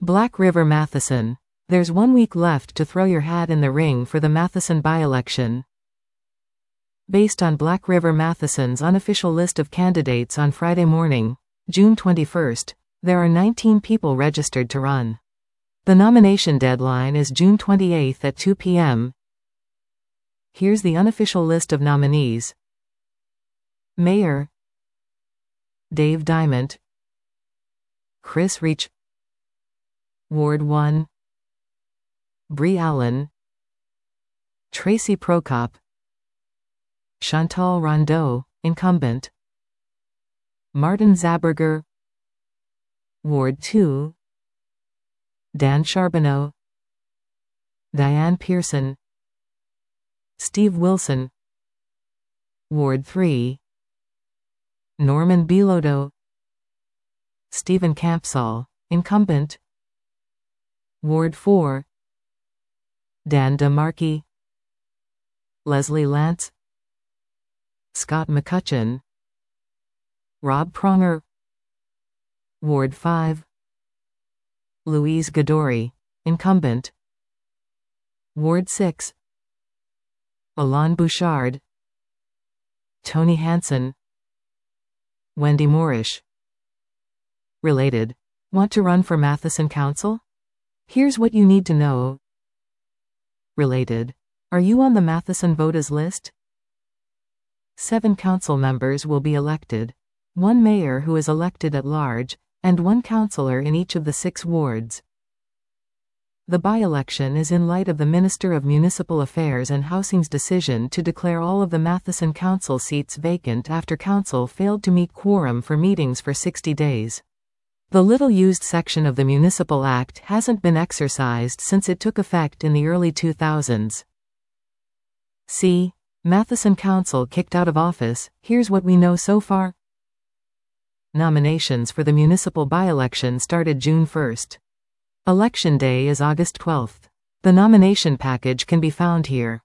Black River Matheson. There's 1 week left to throw your hat in the ring for the Matheson by-election. Based on Black River Matheson's unofficial list of candidates on Friday morning, June 21st, there are 19 people registered to run. The nomination deadline is June 28 at 2 p.m. Here's the unofficial list of nominees. Mayor: Dave Diamond, Chris Reach, Ward 1, Bree Allen, Tracy Prokop, Chantal Rondeau, incumbent, Martin Zaberger, Ward 2, Dan Charbonneau, Diane Pearson, Steve Wilson, Ward 3, Norman Bilodeau, Stephen Campsall, incumbent, Ward 4, Dan DeMarchi, Leslie Lance, Scott McCutcheon, Rob Pronger, Ward 5, Louise Godory, incumbent, Ward 6, Alain Bouchard, Tony Hansen, Wendy Moorish. Related. Want to run for Matheson Council? Here's what you need to know. Related. Are you on the Matheson voters list? 7 council members will be elected. 1 mayor who is elected at large, and 1 councillor in each of the 6 wards. The by-election is in light of the Minister of Municipal Affairs and Housing's decision to declare all of the Matheson Council seats vacant after Council failed to meet quorum for meetings for 60 days. The little-used section of the Municipal Act hasn't been exercised since it took effect in the early 2000s. See, Matheson Council kicked out of office. Here's what we know so far. Nominations for the municipal by-election started June 1st. Election day is August 12th. The nomination package can be found here.